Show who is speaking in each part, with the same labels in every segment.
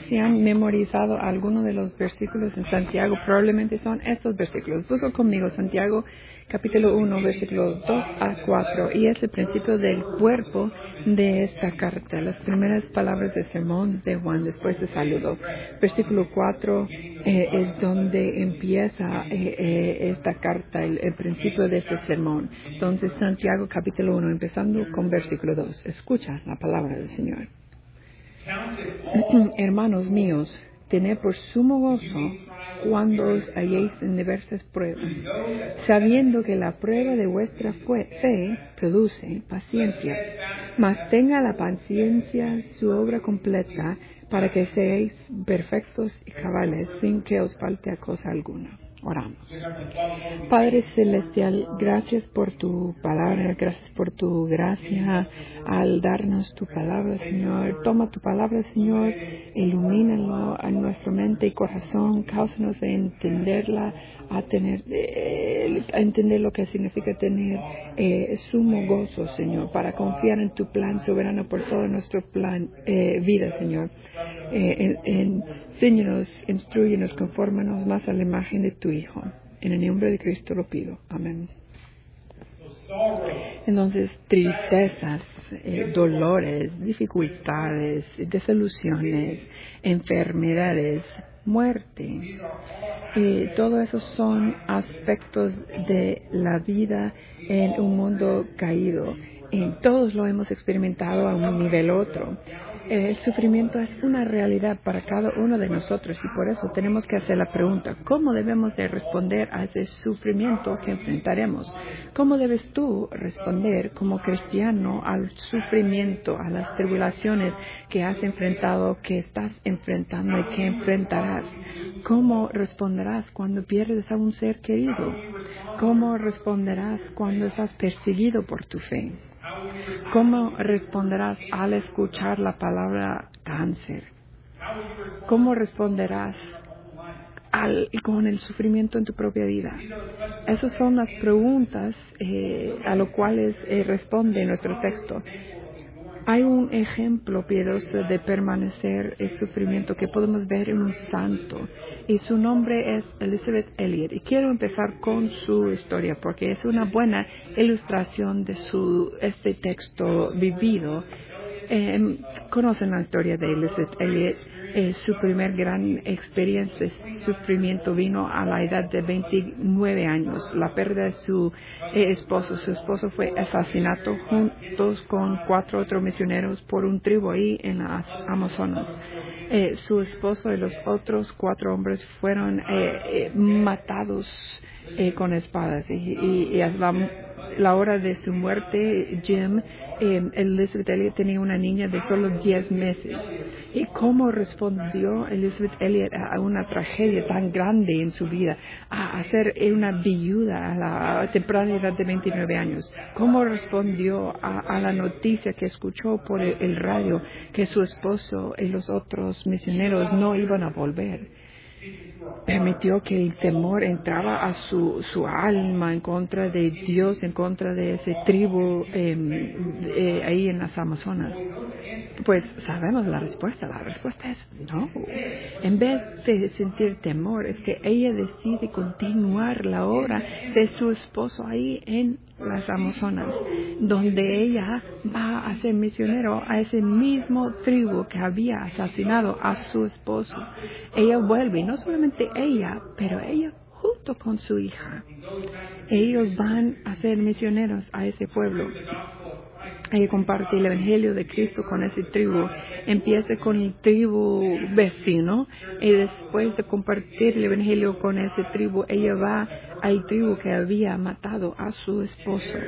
Speaker 1: si han memorizado alguno de los versículos en Santiago, probablemente son estos versículos. Busca conmigo Santiago capítulo 1, versículos 2 a 4, y es el principio del cuerpo de esta carta, las primeras palabras del sermón de Juan después de saludo. Versículo 4 es donde empieza esta carta, el principio de este sermón. Entonces, Santiago capítulo 1, empezando con versículo 2. Escucha la palabra del Señor. Hermanos míos, tened por sumo gozo cuando os halléis en diversas pruebas, sabiendo que la prueba de vuestra fe produce paciencia. Mas tenga la paciencia su obra completa, para que seáis perfectos y cabales, sin que os falte a cosa alguna. Oramos. Padre Celestial, gracias por tu palabra, gracias por tu gracia al darnos tu palabra, Señor. Toma tu palabra, Señor, ilumínalo en nuestra mente y corazón, cáusanos a entenderla, a entender lo que significa tener sumo gozo, Señor, para confiar en tu plan soberano por todo nuestro plan vida, Señor. Enséñanos, instruyenos, confórmanos más a la imagen de tu Hijo. En el nombre de Cristo lo pido. Amén. Entonces, tristezas, dolores, dificultades, desilusiones, enfermedades, muerte. Todo eso son aspectos de la vida en un mundo caído. Todos lo hemos experimentado a un nivel u otro. El sufrimiento es una realidad para cada uno de nosotros y por eso tenemos que hacer la pregunta, ¿cómo debemos de responder a ese sufrimiento que enfrentaremos? ¿Cómo debes tú responder como cristiano al sufrimiento, a las tribulaciones que has enfrentado, que estás enfrentando y que enfrentarás? ¿Cómo responderás cuando pierdes a un ser querido? ¿Cómo responderás cuando estás perseguido por tu fe? ¿Cómo responderás al escuchar la palabra cáncer? ¿Cómo responderás con el sufrimiento en tu propia vida? Esas son las preguntas a las cuales responde nuestro texto. Hay un ejemplo piadoso de permanecer el sufrimiento que podemos ver en un santo y su nombre es Elisabeth Elliot. Y quiero empezar con su historia porque es una buena ilustración de este texto vivido. Conocen la historia de Elisabeth Elliot. Su primer gran experiencia de sufrimiento vino a la edad de 29 años. La pérdida de su esposo. Su esposo fue asesinado juntos con 4 otros misioneros por un tribu ahí en las Amazonas. Su esposo y los otros 4 hombres fueron matados con espadas. Y a la hora de su muerte, Elisabeth Elliot tenía una niña de solo 10 meses. ¿Y cómo respondió Elisabeth Elliot a una tragedia tan grande en su vida, a ser una viuda a la temprana edad de 29 años? ¿Cómo respondió a la noticia que escuchó por el radio que su esposo y los otros misioneros no iban a volver? Permitió que el temor entraba a su alma en contra de Dios, en contra de ese tribu ahí en las Amazonas. Pues sabemos la respuesta. La respuesta es no. En vez de sentir temor, es que ella decide continuar la obra de su esposo ahí en las Amazonas, donde ella va a ser misionero a ese mismo tribu que había asesinado a su esposo. Ella vuelve, y no solamente ella, pero ella junto con su hija. Ellos van a ser misioneros a ese pueblo. Ella comparte el Evangelio de Cristo con ese tribu. Empieza con el tribu vecino y después de compartir el Evangelio con ese tribu, ella va al tribu que había matado a su esposo.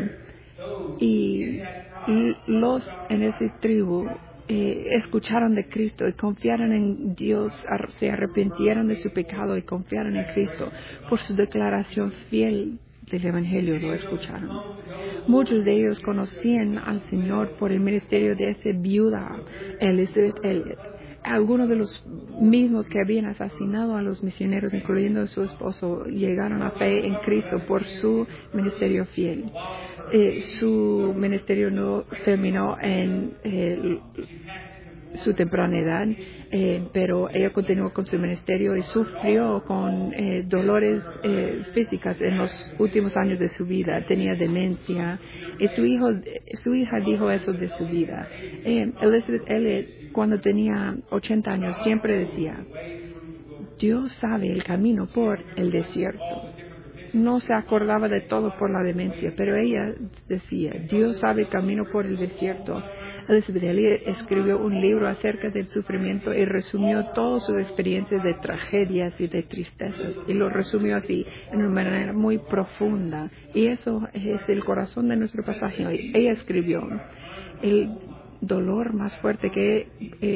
Speaker 1: Y los en ese tribu escucharon de Cristo y confiaron en Dios, se arrepintieron de su pecado y confiaron en Cristo por su declaración fiel del Evangelio. Lo escucharon. Muchos de ellos conocían al Señor por el ministerio de esa viuda, Elisabeth Elliot. Algunos de los mismos que habían asesinado a los misioneros, incluyendo a su esposo, llegaron a fe en Cristo por su ministerio fiel. Su ministerio no terminó en su temprana edad, pero ella continuó con su ministerio y sufrió con dolores físicas en los últimos años de su vida. Tenía demencia y su hija dijo eso de su vida. Elizabeth Elliot, cuando tenía 80 años, siempre decía: Dios sabe el camino por el desierto. No se acordaba de todo por la demencia, pero ella decía: Dios sabe el camino por el desierto. Elizabeth Elliot escribió un libro acerca del sufrimiento y resumió todas sus experiencias de tragedias y de tristezas, y lo resumió así, en una manera muy profunda. Y eso es el corazón de nuestro pasaje hoy. Ella escribió: el dolor más fuerte que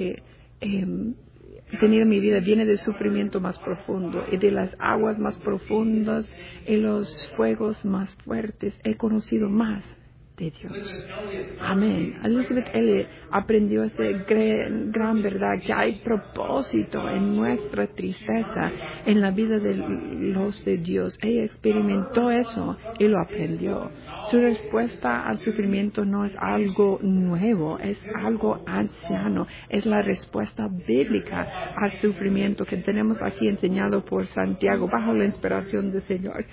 Speaker 1: he tenido en mi vida viene del sufrimiento más profundo, y de las aguas más profundas y los fuegos más fuertes he conocido más de Dios. Amén. Elizabeth Elliot aprendió esa gran verdad, que hay propósito en nuestra tristeza, en la vida de los de Dios. Ella experimentó eso y lo aprendió. Su respuesta al sufrimiento no es algo nuevo, es algo anciano. Es la respuesta bíblica al sufrimiento que tenemos aquí enseñado por Santiago bajo la inspiración del Señor.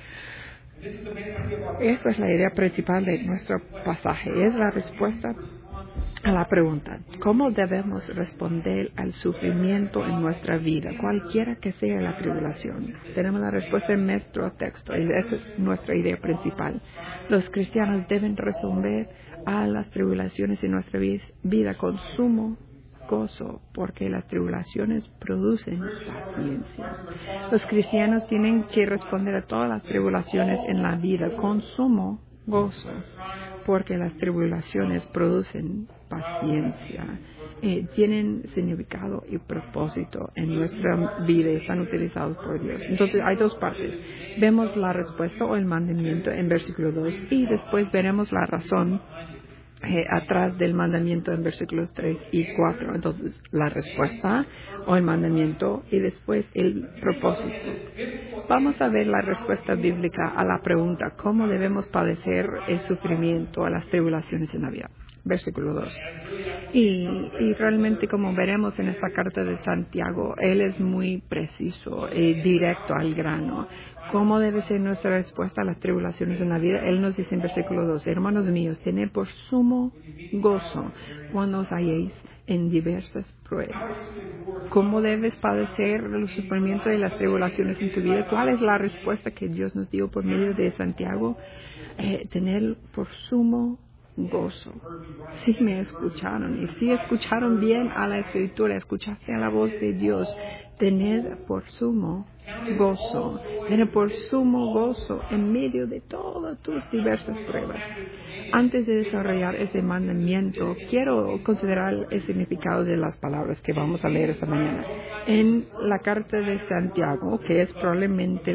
Speaker 1: Esta es la idea principal de nuestro pasaje. Es la respuesta a la pregunta: ¿cómo debemos responder al sufrimiento en nuestra vida, cualquiera que sea la tribulación? Tenemos la respuesta en nuestro texto, y esa es nuestra idea principal. Los cristianos deben responder a las tribulaciones en nuestra vida con sumo gozo, porque las tribulaciones producen paciencia. Los cristianos tienen que responder a todas las tribulaciones en la vida con sumo gozo, porque las tribulaciones producen paciencia. Tienen significado y propósito en nuestra vida y están utilizados por Dios. Entonces hay dos partes. Vemos la respuesta o el mandamiento en versículo 2 y después veremos la razón atrás del mandamiento en versículos 3 y 4. Entonces, la respuesta o el mandamiento y después el propósito. Vamos a ver la respuesta bíblica a la pregunta: ¿cómo debemos padecer el sufrimiento a las tribulaciones en la vida? Versículo 2. Y realmente, como veremos en esta carta de Santiago, él es muy preciso y directo al grano. ¿Cómo debe ser nuestra respuesta a las tribulaciones en la vida? Él nos dice en versículo 2: hermanos míos, tened por sumo gozo cuando os halléis en diversas pruebas. ¿Cómo debes padecer los sufrimientos y las tribulaciones en tu vida? ¿Cuál es la respuesta que Dios nos dio por medio de Santiago? Tener por sumo gozo. Sí me escucharon, y sí escucharon bien a la Escritura, escuchaste a la voz de Dios. Tened por sumo gozo, tened por sumo gozo en medio de todas tus diversas pruebas. Antes de desarrollar ese mandamiento, quiero considerar el significado de las palabras que vamos a leer esta mañana. En la carta de Santiago, que es probablemente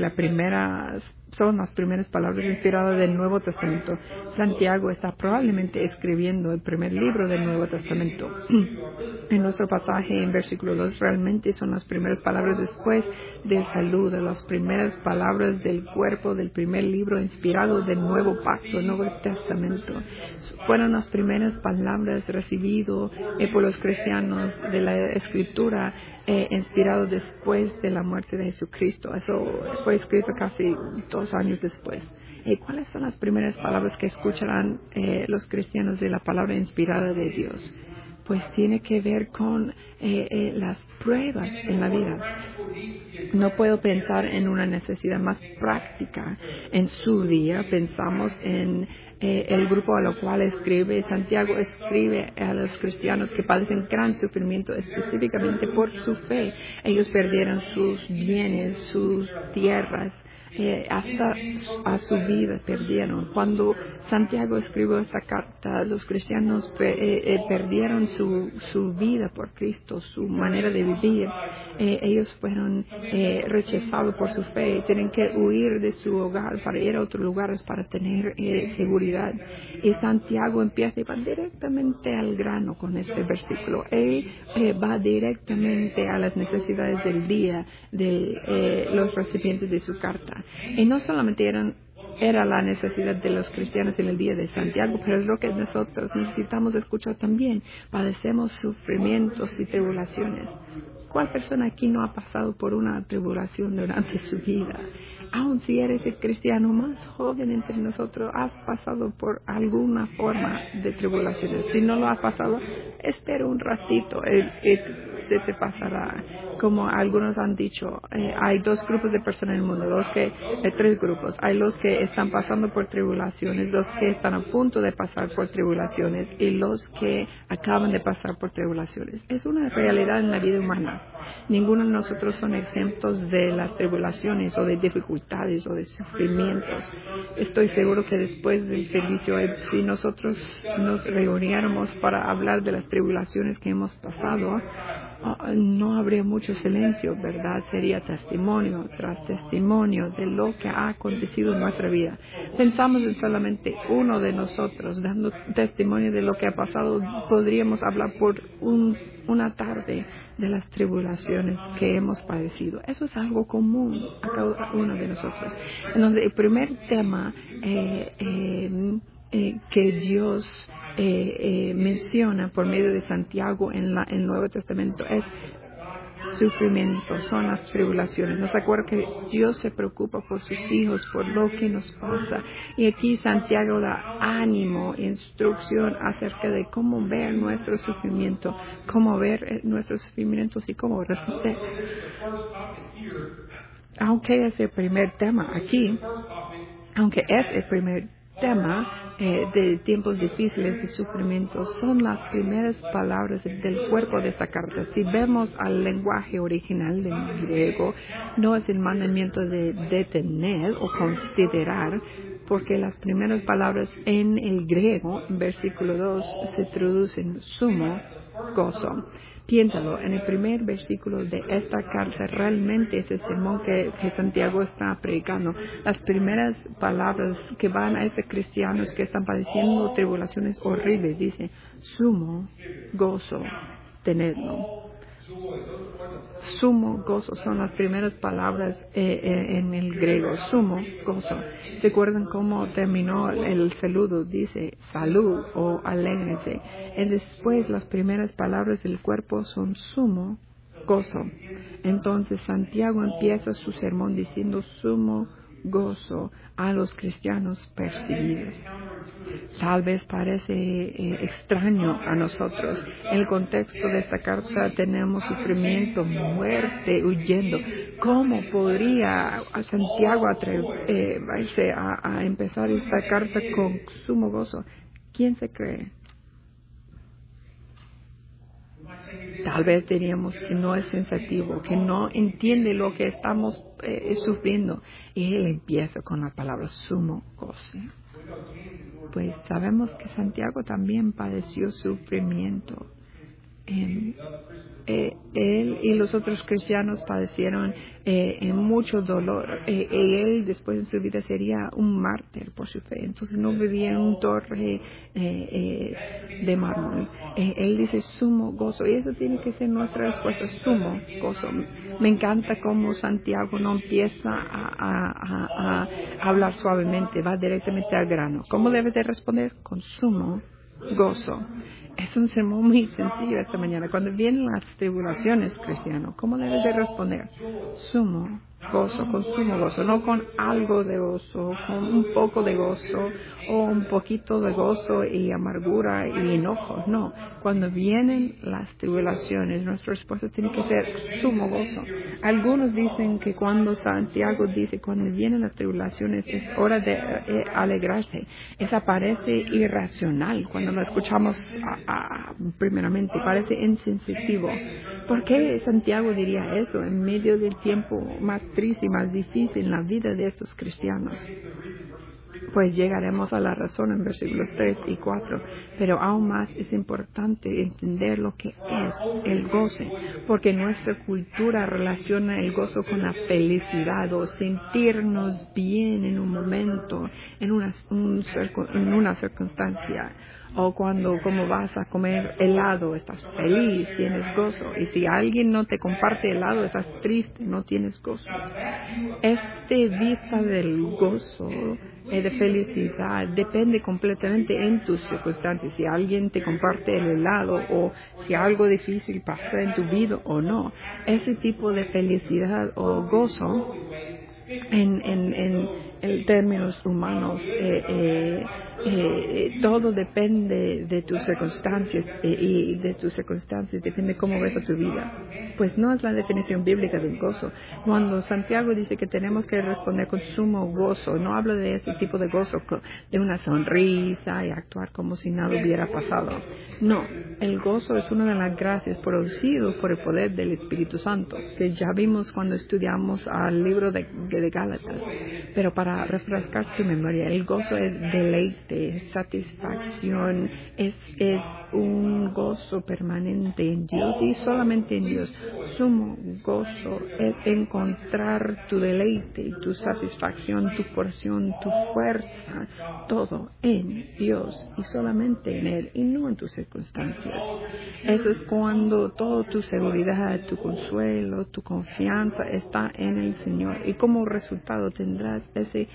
Speaker 1: son las primeras palabras inspiradas del Nuevo Testamento, Santiago está probablemente escribiendo el primer libro del Nuevo Testamento. En nuestro pasaje, en versículo 2, realmente son las primeras palabras después del saludo, las primeras palabras del cuerpo del primer libro inspirado del Nuevo Pacto, el Nuevo Testamento. Fueron las primeras palabras recibidas por los cristianos de la Escritura, inspirado después de la muerte de Jesucristo. Eso fue escrito casi 2 años después. ¿Cuáles son las primeras palabras que escucharán los cristianos de la palabra inspirada de Dios? Pues tiene que ver con las pruebas en la vida. No puedo pensar en una necesidad más práctica. En su día pensamos en el grupo a lo cual escribe. Santiago escribe a los cristianos que padecen gran sufrimiento específicamente por su fe. Ellos perdieron sus bienes, sus tierras, hasta a su vida perdieron. Cuando Santiago escribió esta carta, los cristianos perdieron su vida por Cristo, su manera de vivir. Ellos fueron rechazados por su fe. Tienen que huir de su hogar para ir a otros lugares para tener seguridad. Y Santiago empieza y va directamente al grano con este versículo. Él va directamente a las necesidades del día de los recipientes de su carta. Y no solamente eran era la necesidad de los cristianos en el día de Santiago, pero es lo que nosotros necesitamos escuchar también. Padecemos sufrimientos y tribulaciones. ¿Cuál persona aquí no ha pasado por una tribulación durante su vida? Aun si eres el cristiano más joven entre nosotros, has pasado por alguna forma de tribulaciones. Si no lo has pasado, espera un ratito, se te pasará. Como algunos han dicho, hay dos grupos de personas en el mundo, tres grupos. Hay los que están pasando por tribulaciones, los que están a punto de pasar por tribulaciones y los que acaban de pasar por tribulaciones. Es una realidad en la vida humana. Ninguno de nosotros son exentos de las tribulaciones o de dificultades o de sufrimientos. Estoy seguro que después del servicio, si nosotros nos reuniéramos para hablar de las tribulaciones que hemos pasado, no habría mucho silencio, ¿verdad? Sería testimonio tras testimonio de lo que ha acontecido en nuestra vida. Pensamos en solamente uno de nosotros dando testimonio de lo que ha pasado. Podríamos hablar por una tarde de las tribulaciones que hemos padecido. Eso es algo común a cada uno de nosotros. Entonces, el primer tema que Dios menciona por medio de Santiago en el Nuevo Testamento es sufrimiento, son las tribulaciones. Nos acuerda que Dios se preocupa por sus hijos, por lo que nos pasa. Y aquí Santiago da ánimo, instrucción acerca de cómo ver nuestro sufrimiento, cómo ver nuestros sufrimientos y cómo responder. Aunque es el primer tema aquí, de tiempos difíciles y sufrimientos, son las primeras palabras del cuerpo de esta carta. Si vemos al lenguaje original del griego, no es el mandamiento de detener o considerar, porque las primeras palabras en el griego, en versículo 2, se traducen sumo gozo. Piénsalo, en el primer versículo de esta carta, realmente es el sermón que Santiago está predicando. Las primeras palabras que van a estos cristianos que están padeciendo tribulaciones horribles, dice, sumo gozo tenerlo. Sumo gozo son las primeras palabras en el griego, sumo gozo. ¿Se acuerdan cómo terminó el saludo? Dice salud o alégrense. Y después las primeras palabras del cuerpo son sumo gozo. Entonces Santiago empieza su sermón diciendo sumo gozo a los cristianos perseguidos. Tal vez parece extraño a nosotros. En el contexto de esta carta tenemos sufrimiento, muerte, huyendo. ¿Cómo podría Santiago atreverse a empezar esta carta con sumo gozo? ¿Quién se cree? Tal vez diríamos que no es sensativo, que no entiende lo que estamos sufriendo. Y él empieza con la palabra sumo gozo. Pues sabemos que Santiago también padeció sufrimiento. Él y los otros cristianos padecieron mucho dolor. Él después en su vida sería un mártir por su fe. Entonces no vivía en un torre de mármol. Él dice sumo gozo. Y eso tiene que ser nuestra respuesta, sumo gozo. Me encanta cómo Santiago no empieza a hablar suavemente, va directamente al grano. ¿Cómo debes de responder? Con sumo gozo. Es un sermón muy sencillo esta mañana. Cuando vienen las tribulaciones, cristiano, ¿cómo debes de responder? Sumo gozo, con sumo gozo, no con algo de gozo, con un poco de gozo o un poquito de gozo y amargura y enojo. No, cuando vienen las tribulaciones, nuestra respuesta tiene que ser sumo gozo. Algunos dicen que cuando Santiago dice cuando vienen las tribulaciones es hora de alegrarse. Esa parece irracional cuando lo escuchamos primeramente, parece insensitivo. ¿Por qué Santiago diría eso en medio del tiempo más triste y más difícil en la vida de estos cristianos? Pues llegaremos a la razón en versículos 3 y 4. Pero aún más es importante entender lo que es el goce, porque nuestra cultura relaciona el gozo con la felicidad o sentirnos bien en un momento, en una circunstancia. O cuando como vas a comer helado, estás feliz, tienes gozo. Y si alguien no te comparte helado, estás triste, no tienes gozo. Este vista del gozo de felicidad depende completamente en tus circunstancias. Si alguien te comparte el helado o si algo difícil pasa en tu vida o no. Ese tipo de felicidad o gozo en términos humanos, todo depende de tus circunstancias y de tus circunstancias depende cómo ves a tu vida. Pues no es la definición bíblica del gozo. Cuando Santiago dice que tenemos que responder con sumo gozo, no habla de ese tipo de gozo, de una sonrisa y actuar como si nada hubiera pasado. No, el gozo es una de las gracias producidas por el poder del Espíritu Santo, que ya vimos cuando estudiamos al libro de Gálatas. Pero para refrescar tu memoria, el gozo es deleite, satisfacción, es un gozo permanente en Dios y solamente en Dios. Sumo gozo es encontrar tu deleite, tu satisfacción, tu porción, tu fuerza, todo en Dios y solamente en Él y no en tus circunstancias. Eso es cuando toda tu seguridad, tu consuelo, tu confianza está en el Señor y como resultado tendrás ese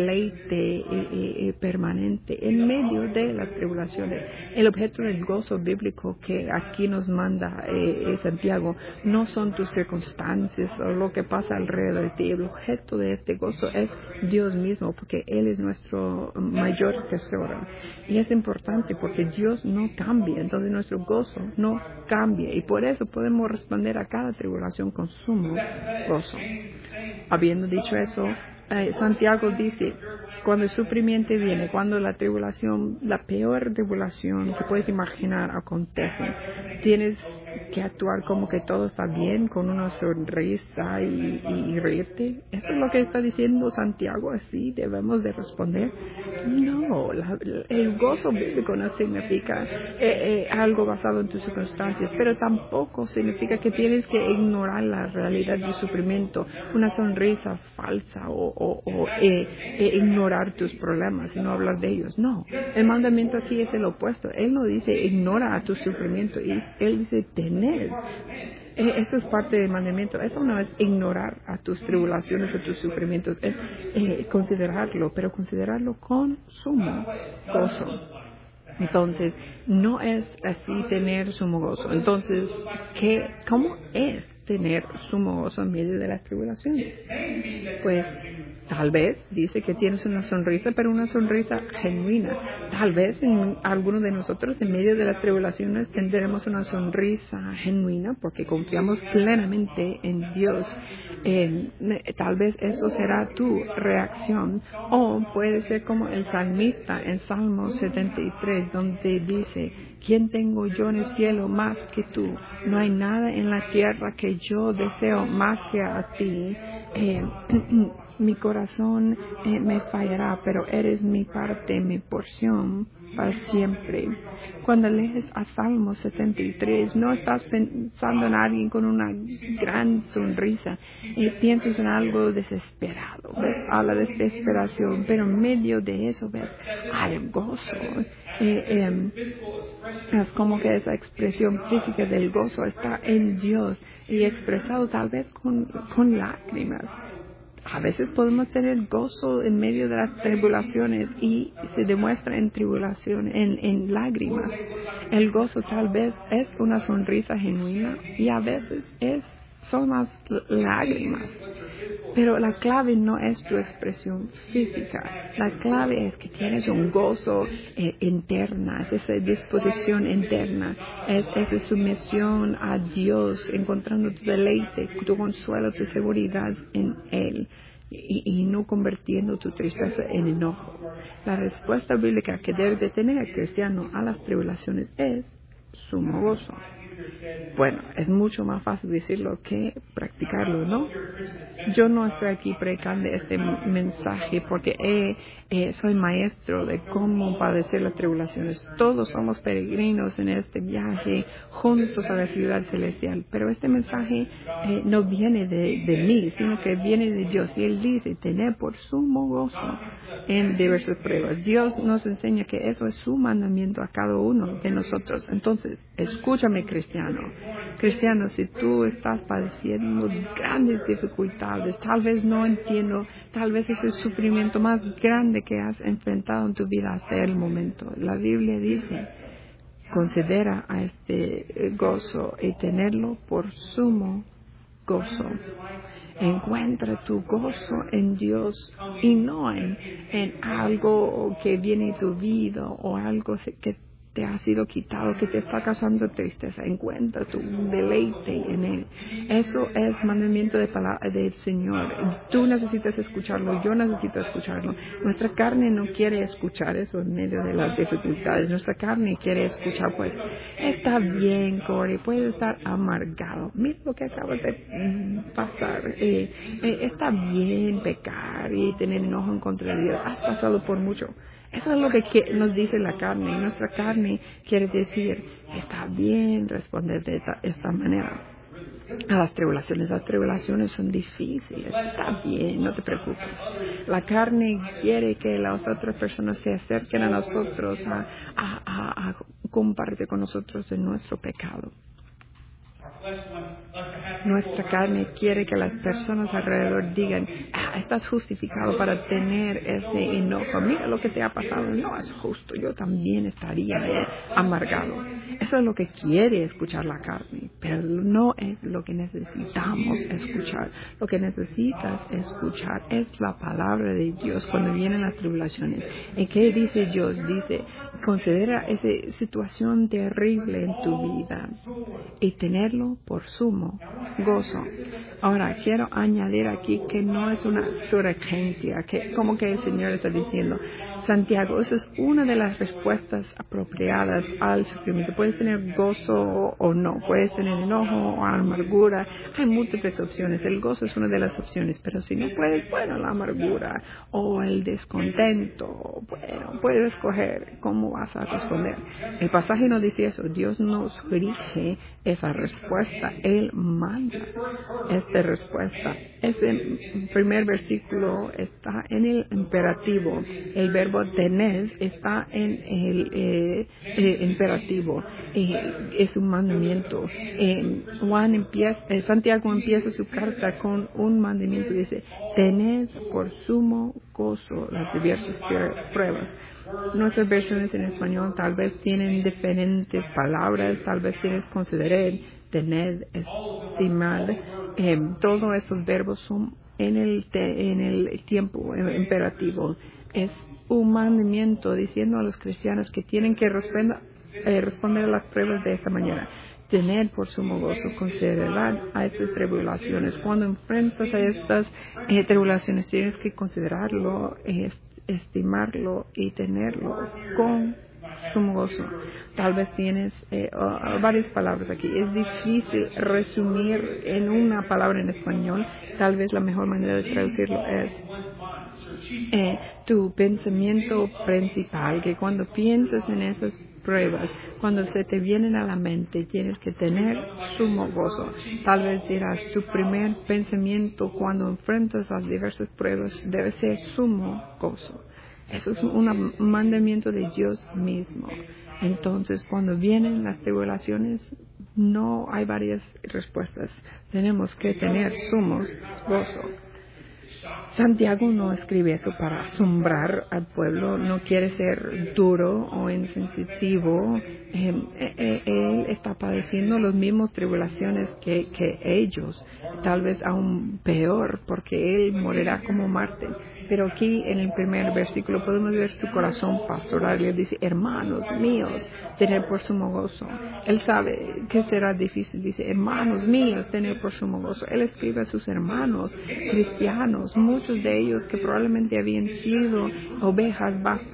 Speaker 1: deleite permanente en medio de las tribulaciones. El objeto del gozo bíblico que aquí nos manda Santiago no son tus circunstancias o lo que pasa alrededor de ti. El objeto de este gozo es Dios mismo, porque Él es nuestro mayor tesoro. Y es importante porque Dios no cambia, entonces nuestro gozo no cambia. Y por eso podemos responder a cada tribulación con sumo gozo. Habiendo dicho eso, Santiago dice, cuando el sufrimiento viene, cuando la tribulación, la peor tribulación que puedes imaginar acontece, tienes que actuar como que todo está bien, con una sonrisa y reírte. Eso es lo que está diciendo Santiago, así debemos de responder. No, el gozo bíblico no significa algo basado en tus circunstancias, pero tampoco significa que tienes que ignorar la realidad del sufrimiento, una sonrisa falsa o ignorar tus problemas y no hablar de ellos. No, el mandamiento aquí es el opuesto. Él no dice ignora a tu sufrimiento, y Él dice tener. Eso es parte del mandamiento. Eso no es ignorar a tus tribulaciones o tus sufrimientos, es considerarlo, pero considerarlo con sumo gozo. Entonces, no es así tener sumo gozo. Entonces, ¿cómo es tener sumo gozo en medio de las tribulaciones? Pues tal vez dice que tienes una sonrisa, pero una sonrisa genuina. Tal vez en algunos de nosotros en medio de las tribulaciones tendremos una sonrisa genuina porque confiamos plenamente en Dios. Tal vez eso será tu reacción, o puede ser como el salmista en Salmo 73, donde dice: ¿quién tengo yo en el cielo más que tú? No hay nada en la tierra que yo deseo más que a ti. Mi corazón me fallará, pero eres mi parte, mi porción para siempre. Cuando lees a Salmo 73, no estás pensando en alguien con una gran sonrisa y piensas en algo desesperado, ves a la desesperación, pero en medio de eso ves al gozo. Es como que esa expresión física del gozo está en Dios y expresado tal vez con lágrimas. A veces podemos tener gozo en medio de las tribulaciones y se demuestra en tribulación, en lágrimas. El gozo tal vez es una sonrisa genuina y a veces son las lágrimas. Pero la clave no es tu expresión física. La clave es que tienes un gozo interna, es esa disposición interna, es esa sumisión a Dios, encontrando tu deleite, tu consuelo, tu seguridad en Él y no convirtiendo tu tristeza en enojo. La respuesta bíblica que debe de tener el cristiano a las tribulaciones es sumo gozo. Bueno, es mucho más fácil decirlo que practicarlo, ¿no? Yo no estoy aquí predicando este mensaje porque soy maestro de cómo padecer las tribulaciones. Todos somos peregrinos en este viaje juntos a la ciudad celestial. Pero este mensaje no viene de mí, sino que viene de Dios. Y Él dice, tener por sumo gozo en diversas pruebas. Dios nos enseña que eso es su mandamiento a cada uno de nosotros. Entonces, escúchame, cristiano. Cristiano, si tú estás padeciendo grandes dificultades, tal vez no entiendo, tal vez es el sufrimiento más grande que has enfrentado en tu vida hasta el momento. La Biblia dice, considera a este gozo y tenerlo por sumo gozo. Encuentra tu gozo en Dios y no en algo que viene en tu vida o algo que te ha sido quitado, que te está causando tristeza. Encuentra tu deleite en Él. Eso es mandamiento del Señor. Tú necesitas escucharlo, yo necesito escucharlo. Nuestra carne no quiere escuchar eso en medio de las dificultades. Nuestra carne quiere escuchar, pues, está bien, Corey, puedes estar amargado. Mira lo que acaba de pasar. Está bien pecar y tener enojo en contra de Dios. Has pasado por mucho. Eso es lo que nos dice la carne. Y nuestra carne quiere decir, está bien responder de esta manera a las tribulaciones. Las tribulaciones son difíciles. Está bien, no te preocupes. La carne quiere que las otras personas se acerquen a nosotros a compartir con nosotros de nuestro pecado. Nuestra carne quiere que las personas alrededor digan, estás justificado para tener ese enojo. Mira lo que te ha pasado. No es justo. Yo también estaría amargado. Eso es lo que quiere escuchar la carne, pero no es lo que necesitamos escuchar. Lo que necesitas escuchar es la palabra de Dios cuando vienen las tribulaciones. ¿Y qué dice Dios? Dice, considera esa situación terrible en tu vida y tenerlo por sumo gozo. Ahora, quiero añadir aquí que no es una surgencia, que como que el Señor está diciendo, Santiago, esa es una de las respuestas apropiadas al sufrimiento. Puedes tener gozo o no, puedes tener enojo o amargura. Hay múltiples opciones. El gozo es una de las opciones, pero si no puedes, bueno, la amargura o el descontento, bueno, puedes escoger cómo vas a responder. El pasaje no dice eso. Dios nos dirige esa respuesta. Él manda esta respuesta. Ese primer versículo está en el imperativo. El verbo tener está en el imperativo. Es un mandamiento. Santiago empieza su carta con un mandamiento. Dice, tened por sumo gozo las diversas pruebas. Nuestras versiones en español tal vez tienen diferentes palabras, tal vez tienes que considerar, tener, estimar. Todos estos verbos son en el tiempo imperativo. Es un mandamiento diciendo a los cristianos que tienen que responder a las pruebas de esta manera. Tener por sumo gozo, considerar a estas tribulaciones. Cuando enfrentas a estas tribulaciones tienes que considerarlo, estimarlo y tenerlo con sumo gozo. Tal vez tienes varias palabras aquí. Es difícil resumir en una palabra en español. Tal vez la mejor manera de traducirlo es tu pensamiento principal, que cuando piensas en esas pruebas, cuando se te vienen a la mente, tienes que tener sumo gozo. Tal vez dirás, tu primer pensamiento cuando enfrentas las diversas pruebas debe ser sumo gozo. Eso es un mandamiento de Dios mismo. Entonces, cuando vienen las tribulaciones, no hay varias respuestas. Tenemos que tener sumo gozo. Santiago no escribe eso para asombrar al pueblo, no quiere ser duro o insensitivo. Él está padeciendo las mismas tribulaciones que ellos, tal vez aún peor, porque él morirá como mártir. Pero aquí en el primer versículo podemos ver su corazón pastoral. Él dice, hermanos míos, tener por sumo gozo. Él sabe que será difícil. Dice, hermanos míos, tener por sumo gozo. Él escribe a sus hermanos cristianos, muchos de ellos que probablemente habían sido ovejas bajo su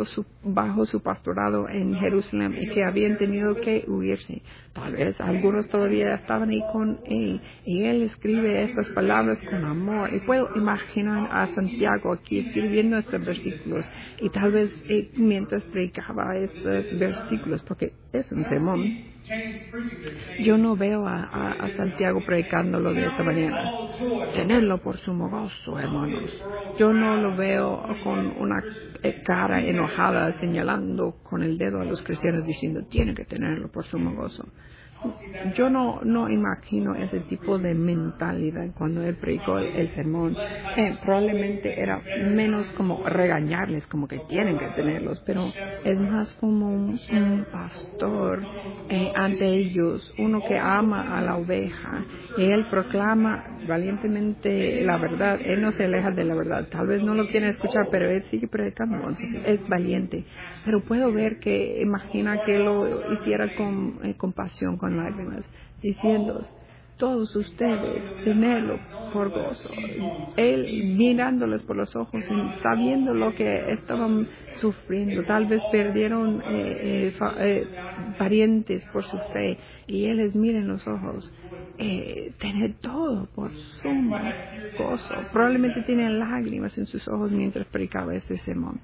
Speaker 1: bajo su pastorado en Jerusalén y que habían tenido que huirse. Tal vez algunos todavía estaban ahí con él y él escribe estas palabras con amor. Y puedo imaginar a Santiago aquí escribiendo estos versículos y tal vez mientras predicaba estos versículos, porque es un sermón. Yo no veo a Santiago predicándolo de esta manera. Tenerlo por sumo gozo, hermanos. Yo no lo veo con una cara enojada señalando con el dedo a los cristianos diciendo tienen que tenerlo por sumo gozo. Yo no imagino ese tipo de mentalidad cuando él predicó el sermón. Probablemente era menos como regañarles, como que tienen que tenerlos, pero es más como un pastor ante ellos, uno que ama a la oveja. Y él proclama valientemente la verdad. Él no se aleja de la verdad. Tal vez no lo quieren escuchar, pero él sigue predicando. Entonces es valiente. Pero puedo ver que imagina que lo hiciera con compasión, con lágrimas, diciendo, todos ustedes, tenerlo por gozo. Él mirándoles por los ojos, sabiendo lo que estaban sufriendo. Tal vez perdieron parientes por su fe. Y él les mira en los ojos. Tener todo por sumo gozo. Probablemente tiene lágrimas en sus ojos mientras predicaba este sermón.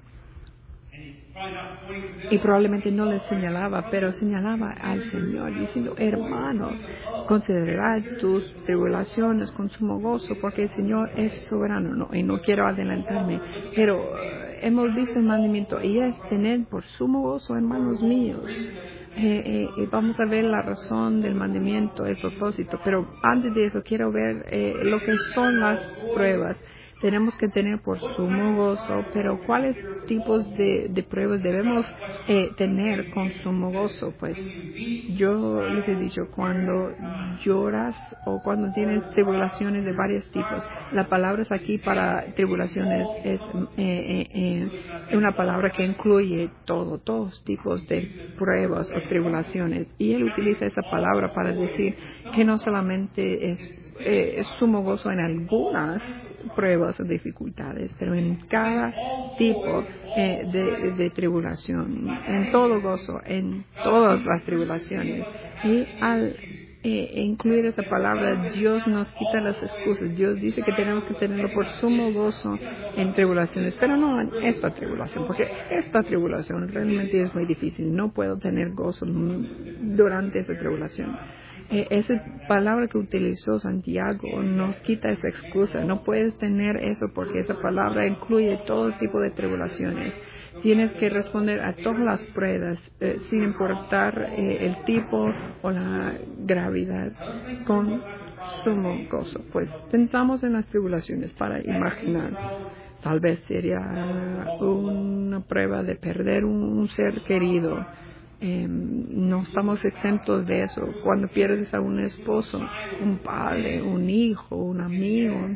Speaker 1: Y probablemente no les señalaba, pero señalaba al Señor, diciendo, hermanos, considerad tus tribulaciones con sumo gozo, porque el Señor es soberano. Y no quiero adelantarme, pero hemos visto el mandamiento, y es tener por sumo gozo, hermanos míos. Y vamos a ver la razón del mandamiento, el propósito, pero antes de eso quiero ver lo que son las pruebas. Tenemos que tener por sumo gozo, pero ¿cuáles tipos de pruebas debemos tener con sumo gozo? Pues yo les he dicho, cuando lloras o cuando tienes tribulaciones de varios tipos, la palabra aquí para tribulaciones es una palabra que incluye todos tipos de pruebas o tribulaciones. Y él utiliza esa palabra para decir que no solamente es sumo gozo en algunas pruebas o dificultades, pero en cada tipo de tribulación, en todo gozo, en todas las tribulaciones. Y al incluir esa palabra, Dios nos quita las excusas. Dios dice que tenemos que tenerlo por sumo gozo en tribulaciones, pero no en esta tribulación, porque esta tribulación realmente es muy difícil. No puedo tener gozo durante esa tribulación. Esa palabra que utilizó Santiago nos quita esa excusa. No puedes tener eso porque esa palabra incluye todo tipo de tribulaciones. Tienes que responder a todas las pruebas sin importar el tipo o la gravedad con sumo gozo. Pues pensamos en las tribulaciones para imaginar. Tal vez sería una prueba de perder un ser querido. No estamos exentos de eso. Cuando pierdes a un esposo, un padre, un hijo, un amigo,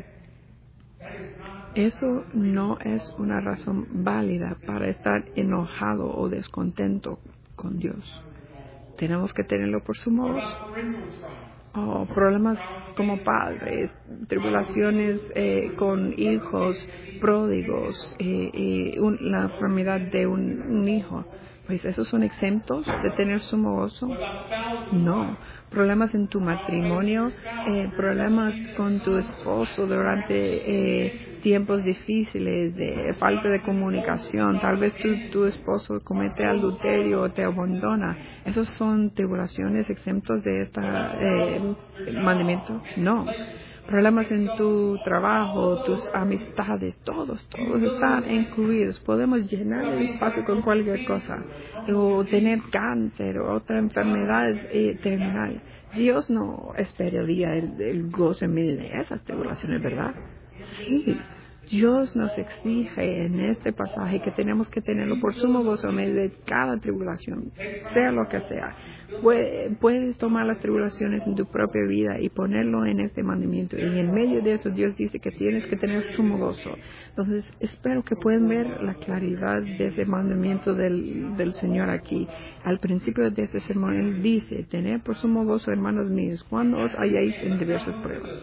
Speaker 1: eso no es una razón válida para estar enojado o descontento con Dios. Tenemos que tenerlo por sumo gozo. Problemas como padres, tribulaciones con hijos pródigos, la enfermedad de un hijo. Pues esos son exentos de tener sumo gozo. No. Problemas en tu matrimonio, problemas con tu esposo durante tiempos difíciles de falta de comunicación. Tal vez tu esposo comete adulterio o te abandona. ¿Esos son tribulaciones exentos de este mandamiento? No. Problemas en tu trabajo, tus amistades, todos están incluidos. Podemos llenar el espacio con cualquier cosa, o tener cáncer o otra enfermedad terminal. Dios no esperaría el gozo en medio de esas tribulaciones, ¿verdad? Sí. Dios nos exige en este pasaje que tenemos que tenerlo por sumo gozo en medio de cada tribulación, sea lo que sea. Puedes tomar las tribulaciones en tu propia vida y ponerlo en este mandamiento. Y en medio de eso Dios dice que tienes que tener sumo gozo. Entonces espero que puedan ver la claridad de ese mandamiento del Señor aquí. Al principio de este sermón Él dice, tener por sumo gozo, hermanos míos, cuando os halláis en diversas pruebas.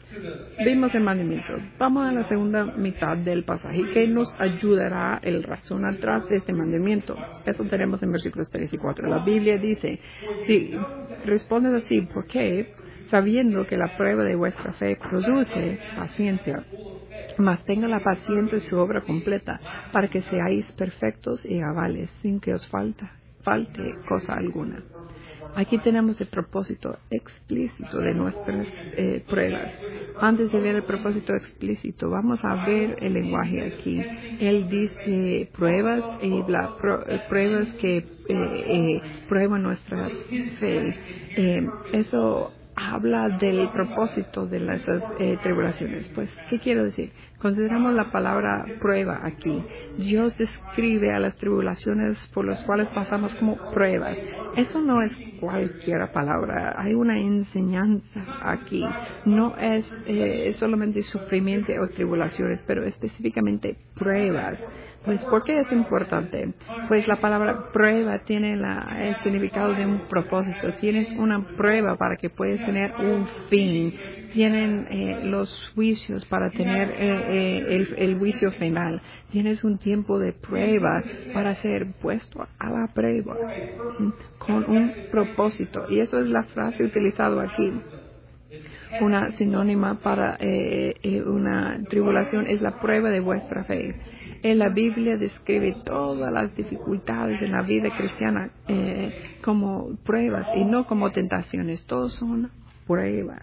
Speaker 1: Vimos el mandamiento. Vamos a la segunda mitad del pasaje que nos ayudará el razón atrás de este mandamiento. Eso tenemos en versículos 3 y 4. La Biblia dice, si respondes así, ¿por qué? Sabiendo que la prueba de vuestra fe produce paciencia. Mas tenga la paciencia su obra completa, para que seáis perfectos y cabales, sin que os falte cosa alguna. Aquí tenemos el propósito explícito de nuestras pruebas. Antes de ver el propósito explícito, vamos a ver el lenguaje aquí. Él dice pruebas, pruebas que prueban nuestra fe. Eso habla del propósito de las tribulaciones. Pues, ¿qué quiero decir? Consideramos la palabra prueba aquí. Dios describe a las tribulaciones por las cuales pasamos como pruebas. Eso no es cualquier palabra. Hay una enseñanza aquí. No es solamente sufrimiento o tribulaciones, pero específicamente pruebas. Pues, ¿por qué es importante? Pues la palabra prueba tiene el significado de un propósito. Tienes una prueba para que puedas tener un fin. Tienen los juicios para tener el juicio final. Tienes un tiempo de prueba para ser puesto a la prueba con un propósito. Y eso es la frase utilizada aquí. Una sinónima para una tribulación es la prueba de vuestra fe. En la Biblia describe todas las dificultades en la vida cristiana como pruebas y no como tentaciones. Todos son pruebas.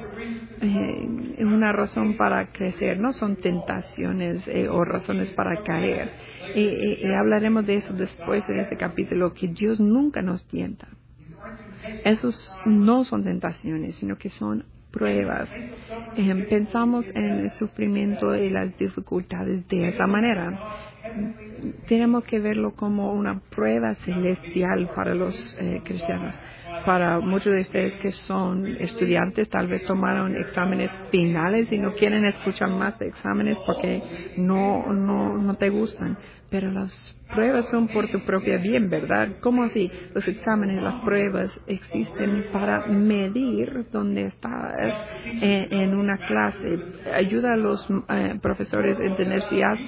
Speaker 1: Una razón para crecer, no son tentaciones o razones para caer. Y hablaremos de eso después en este capítulo, que Dios nunca nos tienta. Esos no son tentaciones, sino que son pruebas. Pensamos en el sufrimiento y las dificultades de esa manera. Tenemos que verlo como una prueba celestial para los cristianos. Para muchos de ustedes que son estudiantes, tal vez tomaron exámenes finales y no quieren escuchar más de exámenes porque no te gustan. Pero las pruebas son por tu propio bien, ¿verdad? ¿Cómo así? Los exámenes, las pruebas existen para medir dónde estás en una clase. Ayuda a los profesores a entender si has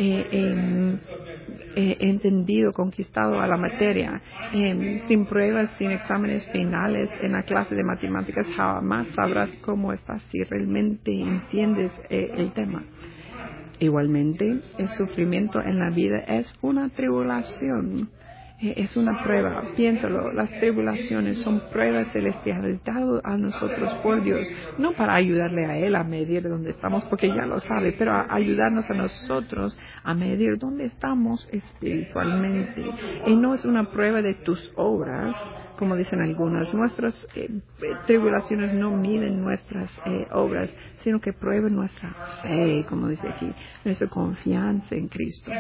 Speaker 1: entendido, conquistado a la materia. Sin pruebas, sin exámenes finales en la clase de matemáticas, jamás sabrás cómo estás, si realmente entiendes el tema. Igualmente, el sufrimiento en la vida es una tribulación, es una prueba. Piénsalo, las tribulaciones son pruebas celestiales dadas a nosotros por Dios, no para ayudarle a Él a medir dónde estamos, porque ya lo sabe, pero a ayudarnos a nosotros a medir dónde estamos espiritualmente. Y no es una prueba de tus obras, como dicen algunas. Nuestras tribulaciones no miden nuestras obras, sino que prueban nuestra fe, como dice aquí, nuestra confianza en Cristo.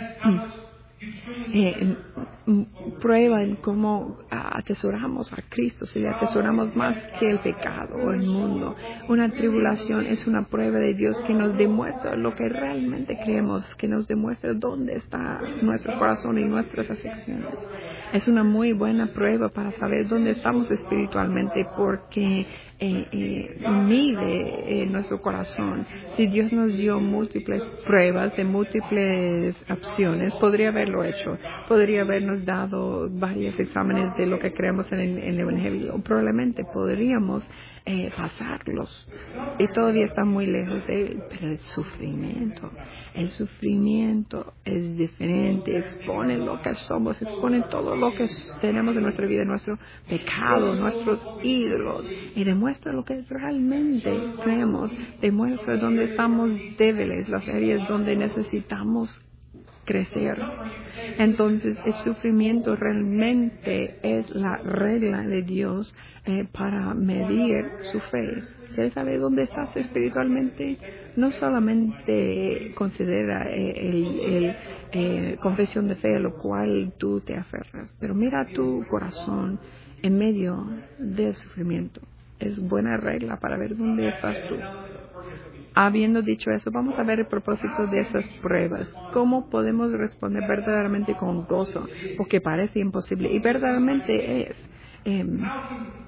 Speaker 1: Prueban cómo atesoramos a Cristo, si le atesoramos más que el pecado o el mundo. Una tribulación es una prueba de Dios que nos demuestra lo que realmente creemos, que nos demuestra dónde está nuestro corazón y nuestras afecciones. Es una muy buena prueba para saber dónde estamos espiritualmente, porque mide nuestro corazón. Si Dios nos dio múltiples pruebas de múltiples opciones, podría haberlo hecho. Podría habernos dado varios exámenes de lo que creemos en el Evangelio. Probablemente podríamos pasarlos. Y todavía está muy lejos de Él. Pero el sufrimiento es diferente. Expone lo que somos, expone todo lo que tenemos en nuestra vida, nuestro pecado, nuestros ídolos. Y demuestra lo que realmente creemos. Demuestra dónde estamos débiles, las áreas donde necesitamos crecer. Entonces, el sufrimiento realmente es la regla de Dios para medir su fe. ¿Quieres saber dónde estás espiritualmente? No solamente considera el confesión de fe a lo cual tú te aferras, pero mira tu corazón en medio del sufrimiento. Es buena regla para ver dónde estás tú. Habiendo dicho eso, vamos a ver el propósito de esas pruebas. ¿Cómo podemos responder verdaderamente con gozo? Porque parece imposible y verdaderamente es.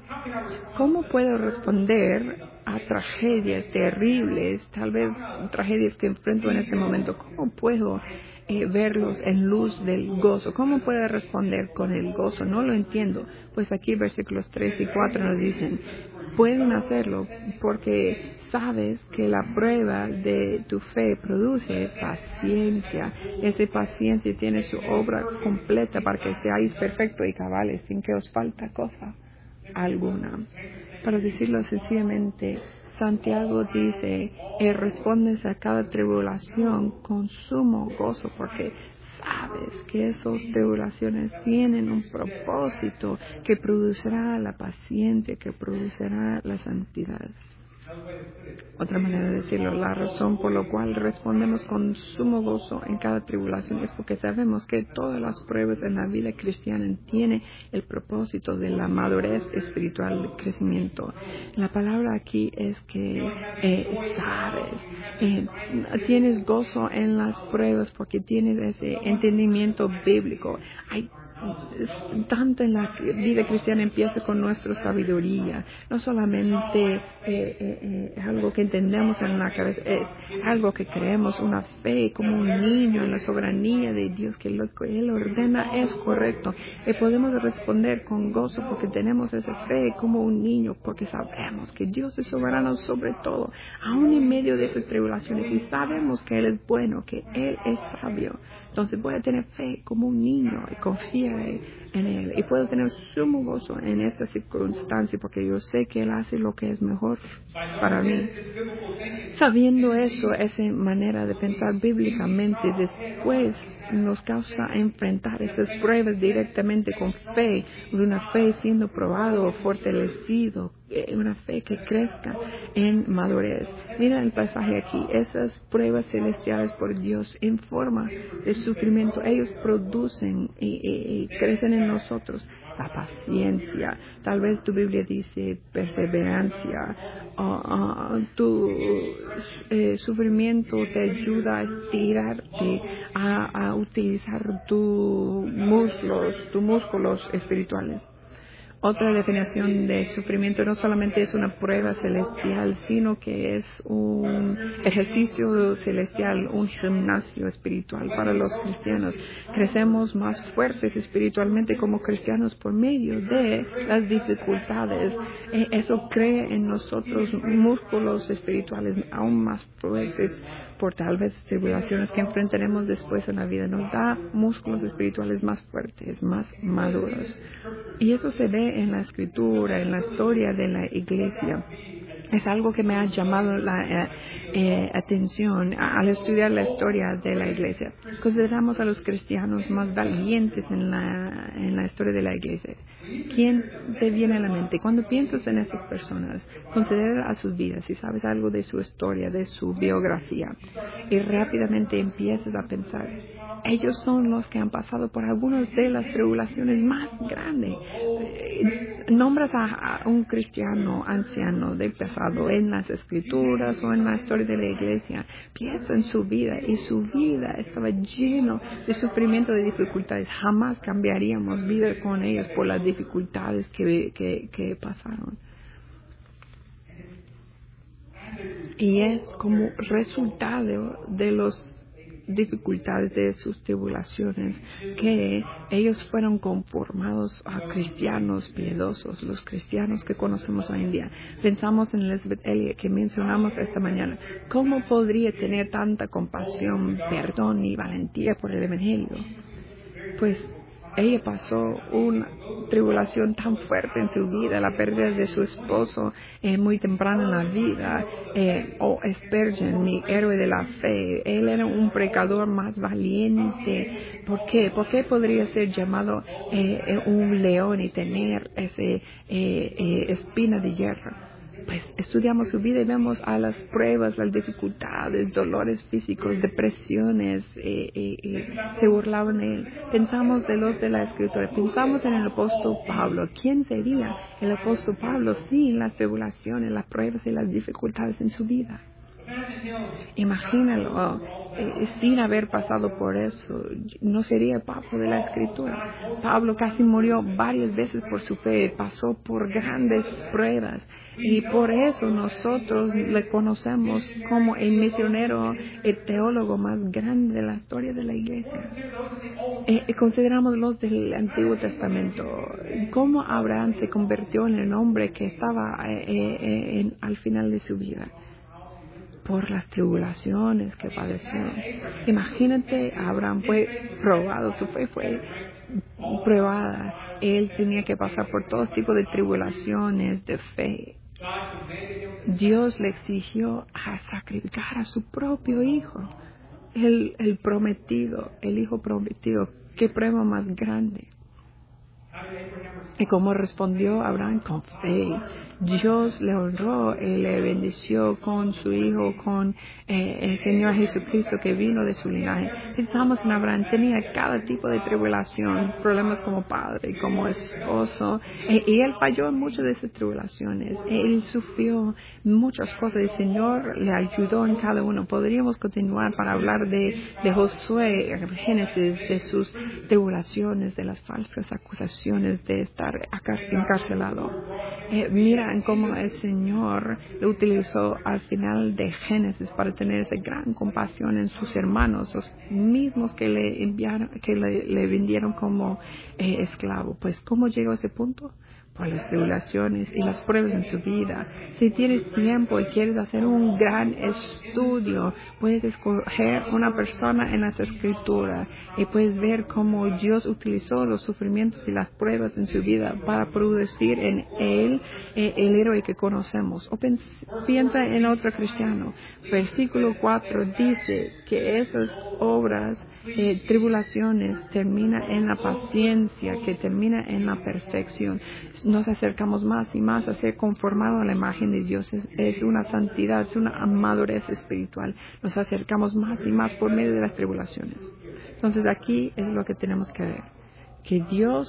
Speaker 1: ¿Cómo puedo responder a tragedias terribles, tal vez tragedias que enfrento en este momento? ¿Cómo puedo verlos en luz del gozo? ¿Cómo puedo responder con el gozo? No lo entiendo. Pues aquí versículos 3 y 4 nos dicen, pueden hacerlo porque sabes que la prueba de tu fe produce paciencia. Esa paciencia tiene su obra completa para que seáis perfectos y cabales sin que os falta cosa alguna. Para decirlo sencillamente, Santiago dice, respondes a cada tribulación con sumo gozo, porque sabes que esas tribulaciones tienen un propósito que producirá la paciencia, que producirá la santidad. Otra manera de decirlo, la razón por la cual respondemos con sumo gozo en cada tribulación es porque sabemos que todas las pruebas en la vida cristiana tienen el propósito de la madurez espiritual, del crecimiento. La palabra aquí es que tienes gozo en las pruebas porque tienes ese entendimiento bíblico. Hay tanto en la vida cristiana empieza con nuestra sabiduría, no solamente algo que entendemos en la cabeza, es algo que creemos, una fe como un niño en la soberanía de Dios, que lo que Él ordena es correcto, y podemos responder con gozo porque tenemos esa fe como un niño, porque sabemos que Dios es soberano sobre todo, aún en medio de esas tribulaciones, y sabemos que Él es bueno, que Él es sabio. Entonces voy a tener fe como un niño y confiar en Él. Y puedo tener sumo gozo en esta circunstancia porque yo sé que Él hace lo que es mejor para mí. Sabiendo eso, esa manera de pensar bíblicamente, después nos causa enfrentar esas pruebas directamente con fe, una fe siendo probado, fortalecido, una fe que crezca en madurez. Mira el pasaje aquí, esas pruebas celestiales por Dios en forma de sufrimiento, ellos producen y crecen en nosotros la paciencia. Tal vez tu Biblia dice perseverancia. Tu sufrimiento te ayuda a estirarte, a utilizar tus músculos espirituales. Otra definición de sufrimiento no solamente es una prueba celestial, sino que es un ejercicio celestial, un gimnasio espiritual para los cristianos. Crecemos más fuertes espiritualmente como cristianos por medio de las dificultades. Eso crea en nosotros músculos espirituales aún más fuertes por tal vez tribulaciones que enfrentaremos después en la vida. Nos da músculos espirituales más fuertes, más maduros. Y eso se ve en la escritura, en la historia de la iglesia. Es algo que me ha llamado la atención al estudiar la historia de la iglesia. Consideramos a los cristianos más valientes en la historia de la iglesia. ¿Quién te viene a la mente? Cuando piensas en esas personas, considera a sus vidas y sabes algo de su historia, de su biografía, y rápidamente empiezas a pensar, ellos son los que han pasado por algunas de las tribulaciones más grandes. Nombras a un cristiano anciano del pasado en las escrituras o en la historia de la iglesia, piensa en su vida, y su vida estaba lleno de sufrimiento, de dificultades. Jamás cambiaríamos vida con ellos por las dificultades que pasaron. Y es como resultado de los dificultades, de sus tribulaciones, que ellos fueron conformados a cristianos piedosos, los cristianos que conocemos hoy en día. Pensamos en Elizabeth Elliot, que mencionamos esta mañana. ¿Cómo podría tener tanta compasión, perdón y valentía por el Evangelio? Pues ella pasó una tribulación tan fuerte en su vida, la pérdida de su esposo muy temprano en la vida, o Spurgeon, mi héroe de la fe. Él era un predicador más valiente. ¿Por qué? ¿Por qué podría ser llamado un león y tener ese espina de hierro? Pues estudiamos su vida y vemos a las pruebas, las dificultades, dolores físicos, depresiones, se burlaban de él. Pensamos de los de la Escritura, pensamos en el apóstol Pablo. ¿Quién sería el apóstol Pablo sin las tribulaciones, las pruebas y las dificultades en su vida? Imagínalo, sin haber pasado por eso, no sería Pablo de la Escritura. Pablo casi murió varias veces por su fe, pasó por grandes pruebas y por eso nosotros le conocemos como el misionero, el teólogo más grande de la historia de la iglesia. Consideramos los del Antiguo Testamento, cómo Abraham se convirtió en el hombre que estaba al final de su vida por las tribulaciones que padeció. Imagínate, Abraham fue probado, su fe fue probada. Él tenía que pasar por todo tipo de tribulaciones de fe. Dios le exigió a sacrificar a su propio hijo, el prometido, el hijo prometido. ¿Qué prueba más grande? Y como respondió Abraham con fe, Dios le honró y le bendició con su hijo, con el Señor Jesucristo que vino de su linaje. Pensamos en Abraham, tenía cada tipo de tribulación, problemas como padre, como esposo, y él falló en muchas de esas tribulaciones. Él sufrió muchas cosas, el Señor le ayudó en cada uno. Podríamos continuar para hablar de Josué, Génesis, de sus tribulaciones, de las falsas acusaciones, de estar encarcelado. Miran cómo el Señor le utilizó al final de Génesis para tener esa gran compasión en sus hermanos, los mismos que le enviaron, que le vendieron como esclavo. Pues, ¿cómo llegó a ese punto? Por las tribulaciones y las pruebas en su vida. Si tienes tiempo y quieres hacer un gran estudio, puedes escoger una persona en las Escrituras y puedes ver cómo Dios utilizó los sufrimientos y las pruebas en su vida para producir en él el héroe que conocemos. O piensa en otro cristiano. Versículo 4 dice que esas obras, tribulaciones, termina en la paciencia, que termina en la perfección. Nos acercamos más y más a ser conformados a la imagen de Dios. Es una santidad, es una madurez espiritual. Nos acercamos más y más por medio de las tribulaciones. Entonces aquí es lo que tenemos que ver, que Dios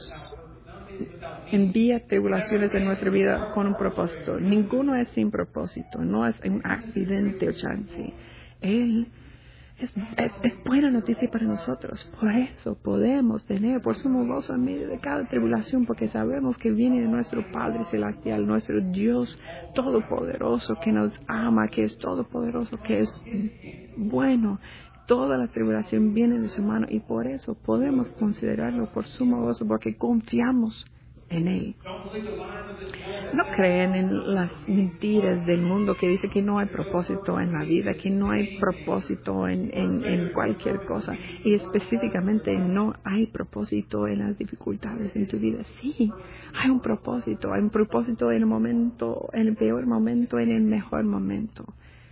Speaker 1: envía tribulaciones en nuestra vida con un propósito. Ninguno es sin propósito, no es un accidente o chance. Él es buena noticia para nosotros. Por eso podemos tener por sumo gozo en medio de cada tribulación, porque sabemos que viene de nuestro Padre Celestial, nuestro Dios Todopoderoso, que nos ama, que es todopoderoso, que es bueno. Toda la tribulación viene de su mano y por eso podemos considerarlo por sumo gozo, porque confiamos en Él. No creen en las mentiras del mundo que dice que no hay propósito en la vida, que no hay propósito en cualquier cosa, y específicamente no hay propósito en las dificultades en tu vida. Sí, hay un propósito en el momento, en el peor momento, en el mejor momento.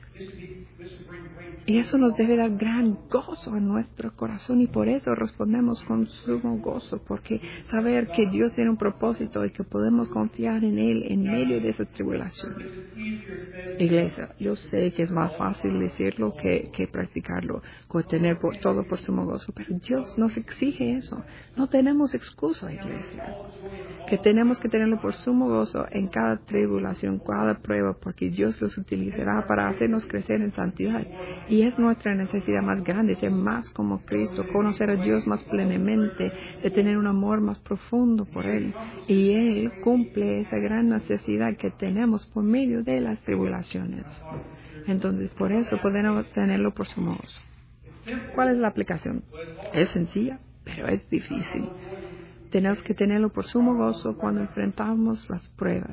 Speaker 1: Y eso nos debe dar gran gozo en nuestro corazón y por eso respondemos con sumo gozo, porque saber que Dios tiene un propósito y que podemos confiar en Él en medio de esas tribulaciones. Iglesia, yo sé que es más fácil decirlo que practicarlo, con tener todo por sumo gozo, pero Dios nos exige eso. No tenemos excusa, iglesia, que tenemos que tenerlo por sumo gozo en cada tribulación, cada prueba, porque Dios los utilizará para hacernos crecer en santidad. Y es nuestra necesidad más grande, ser más como Cristo, conocer a Dios más plenamente, de tener un amor más profundo por Él. Y Él cumple esa gran necesidad que tenemos por medio de las tribulaciones. Entonces, por eso podemos tenerlo por sumo gozo. ¿Cuál es la aplicación? Es sencilla, pero es difícil. Tenemos que tenerlo por sumo gozo cuando enfrentamos las pruebas.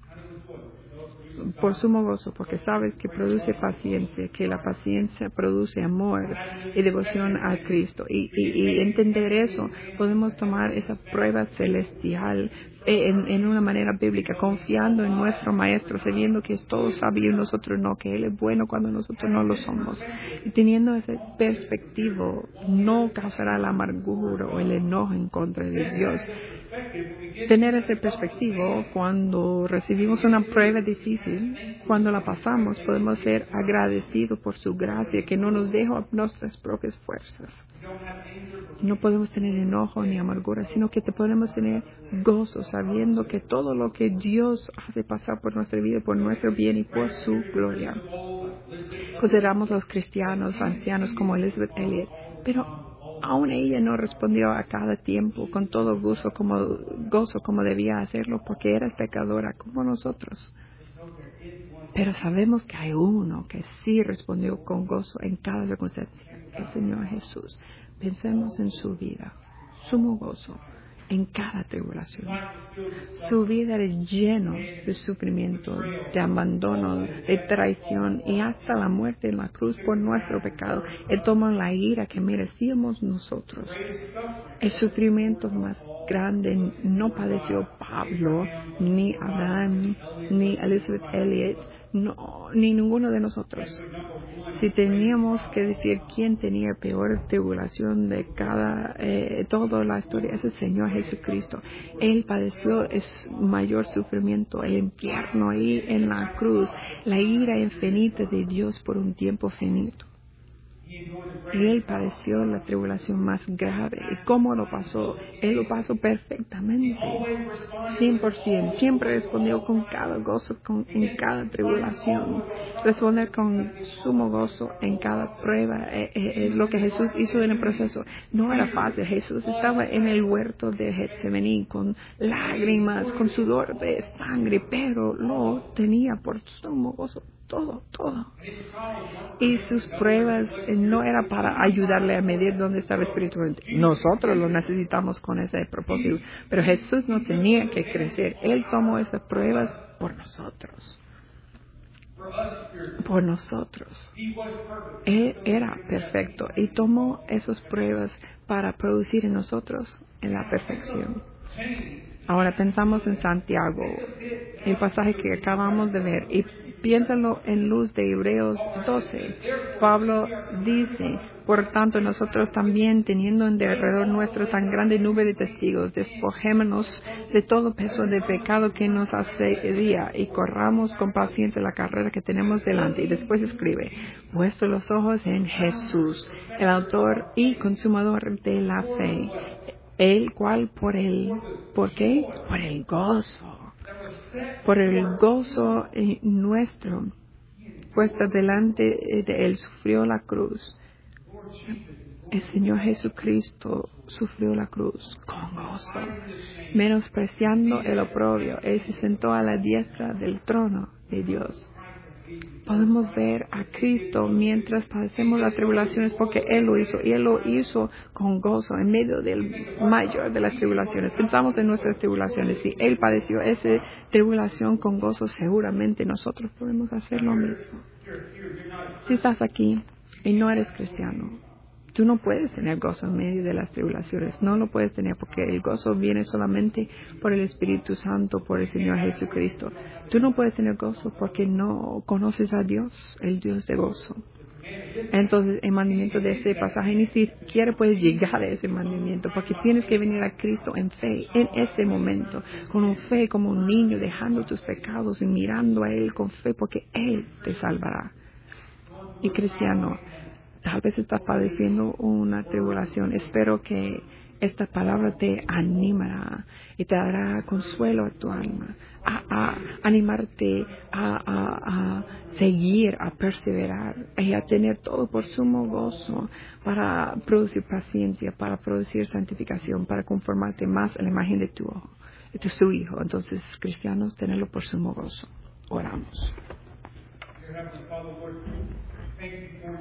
Speaker 1: Por sumo gozo, porque sabes que produce paciencia, que la paciencia produce amor y devoción a Cristo. Y entender eso, podemos tomar esa prueba celestial en una manera bíblica, confiando en nuestro Maestro, sabiendo que es todo sabio y nosotros no, que Él es bueno cuando nosotros no lo somos. Y teniendo ese perspectivo, no causará la amargura o el enojo en contra de Dios. Tener ese perspectivo cuando recibimos una prueba difícil, cuando la pasamos, podemos ser agradecidos por su gracia, que no nos deja nuestras propias fuerzas. No podemos tener enojo ni amargura, sino que podemos tener gozo, sabiendo que todo lo que Dios hace pasar por nuestra vida, por nuestro bien y por su gloria. Consideramos los cristianos ancianos como Elizabeth Elliot, pero aún ella no respondió a cada tiempo con todo gozo como debía hacerlo, porque era pecadora como nosotros. Pero sabemos que hay uno que sí respondió con gozo en cada circunstancia, el Señor Jesús. Pensemos en su vida, sumo gozo en cada tribulación. Su vida era lleno de sufrimiento, de abandono, de traición y hasta la muerte en la cruz por nuestro pecado. Él tomó la ira que merecíamos nosotros. El sufrimiento más grande no padeció Pablo, ni Abraham, ni Elizabeth Elliot, ni ninguno de nosotros. Si teníamos que decir quién tenía peor tribulación de toda la historia, es el Señor Jesucristo. Él padeció mayor sufrimiento, el infierno ahí en la cruz, la ira infinita de Dios por un tiempo finito. Y Él padeció la tribulación más grave. ¿Y cómo lo pasó? Él lo pasó perfectamente, 100%. Siempre respondió con cada gozo en cada tribulación. Responder con sumo gozo en cada prueba. Lo que Jesús hizo en el proceso no era fácil. Jesús estaba en el huerto de Getsemaní con lágrimas, con sudor de sangre, pero lo tenía por sumo gozo. Todo. Y sus pruebas no era para ayudarle a medir dónde estaba espiritualmente. Nosotros lo necesitamos con ese propósito. Pero Jesús no tenía que crecer. Él tomó esas pruebas por nosotros. Por nosotros. Él era perfecto y tomó esas pruebas para producir en nosotros en la perfección. Ahora pensamos en Santiago, el pasaje que acabamos de ver, y piénsalo en luz de Hebreos 12. Pablo dice, por tanto nosotros también, teniendo en derredor nuestro tan grande nube de testigos, despojémonos de todo peso de pecado que nos asedia y corramos con paciencia la carrera que tenemos delante. Y después escribe, puesto los ojos en Jesús, el autor y consumador de la fe, el cual ¿por qué? Por el gozo nuestro, puesto delante de Él, sufrió la cruz. El Señor Jesucristo sufrió la cruz con gozo, menospreciando el oprobio. Él se sentó a la diestra del trono de Dios. Podemos ver a Cristo mientras padecemos las tribulaciones porque Él lo hizo. Y Él lo hizo con gozo en medio del mayor de las tribulaciones. Pensamos en nuestras tribulaciones. Si Él padeció esa tribulación con gozo, seguramente nosotros podemos hacer lo mismo. Si estás aquí y no eres cristiano, tú no puedes tener gozo en medio de las tribulaciones. No lo puedes tener porque el gozo viene solamente por el Espíritu Santo, por el Señor Jesucristo. Tú no puedes tener gozo porque no conoces a Dios, el Dios de gozo. Entonces, el mandamiento de este pasaje ni siquiera puedes llegar a ese mandamiento porque tienes que venir a Cristo en fe, en ese momento, con un fe como un niño, dejando tus pecados y mirando a Él con fe porque Él te salvará. Y cristiano, tal vez estás padeciendo una tribulación. Espero que esta palabra te animará y te dará consuelo a tu alma, a animarte a seguir, a perseverar y a tener todo por sumo gozo para producir paciencia, para producir santificación, para conformarte más a la imagen de su Hijo. Entonces, cristianos, tenerlo por sumo gozo. Oramos.